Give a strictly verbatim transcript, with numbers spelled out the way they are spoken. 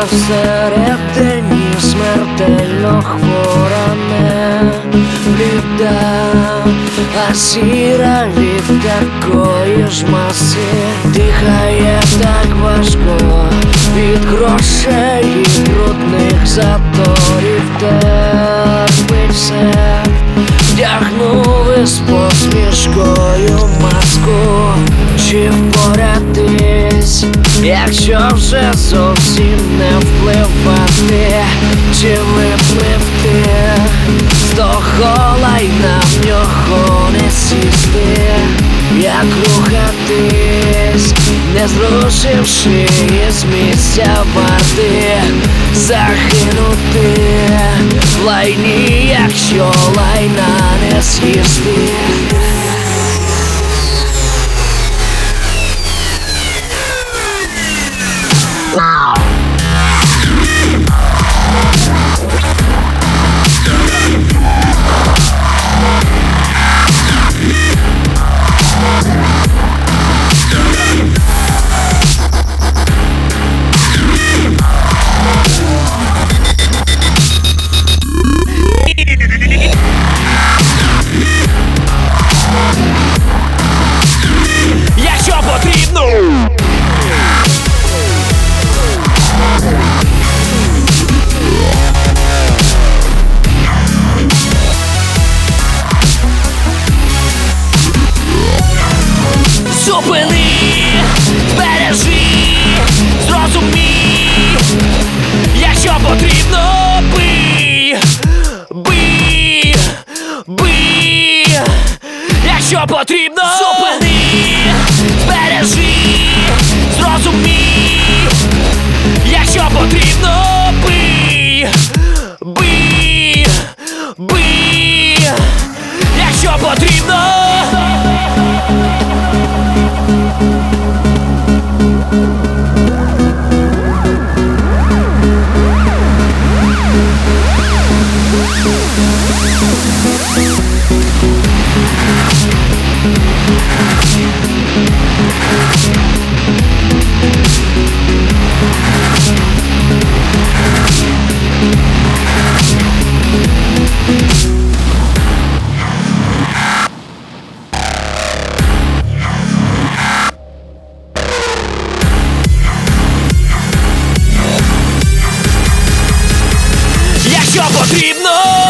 всередині смертельно хвора, не бліда, а сіра від такої ж маси. Дихає так важко від грошей і брудних заторів. Терпить все, вдягнув із посмішкою маску. Чи впоратись, якщо вже зовсім не впливати? Чи випливти з того лайна, в нього не сісти? Як рухатись, не зрушивши із місця варти? Загинути в лайні, якщо лайна не з'їсти. Якщо потрібно, зупини, збережи, зрозумій. Якщо потрібно, бий, бий, бий. Якщо потрібно, зупини, збережи, зрозумій. Якщо потрібно, бий, бий, бий. Якщо потрібно. Якщо потрібно.